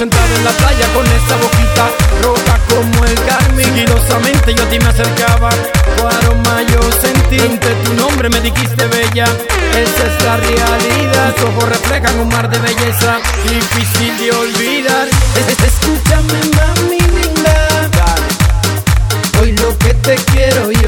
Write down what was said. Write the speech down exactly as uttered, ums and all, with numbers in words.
sentado en la playa con esa boquita roja como el carmín. Sigilosamente yo a ti me acercaba, tu aroma yo sentí. Entre tu nombre me dijiste bella, esa es la realidad. Tus ojos reflejan un mar de belleza, difícil de olvidar. Es- Escúchame mami linda, hoy lo que te quiero yo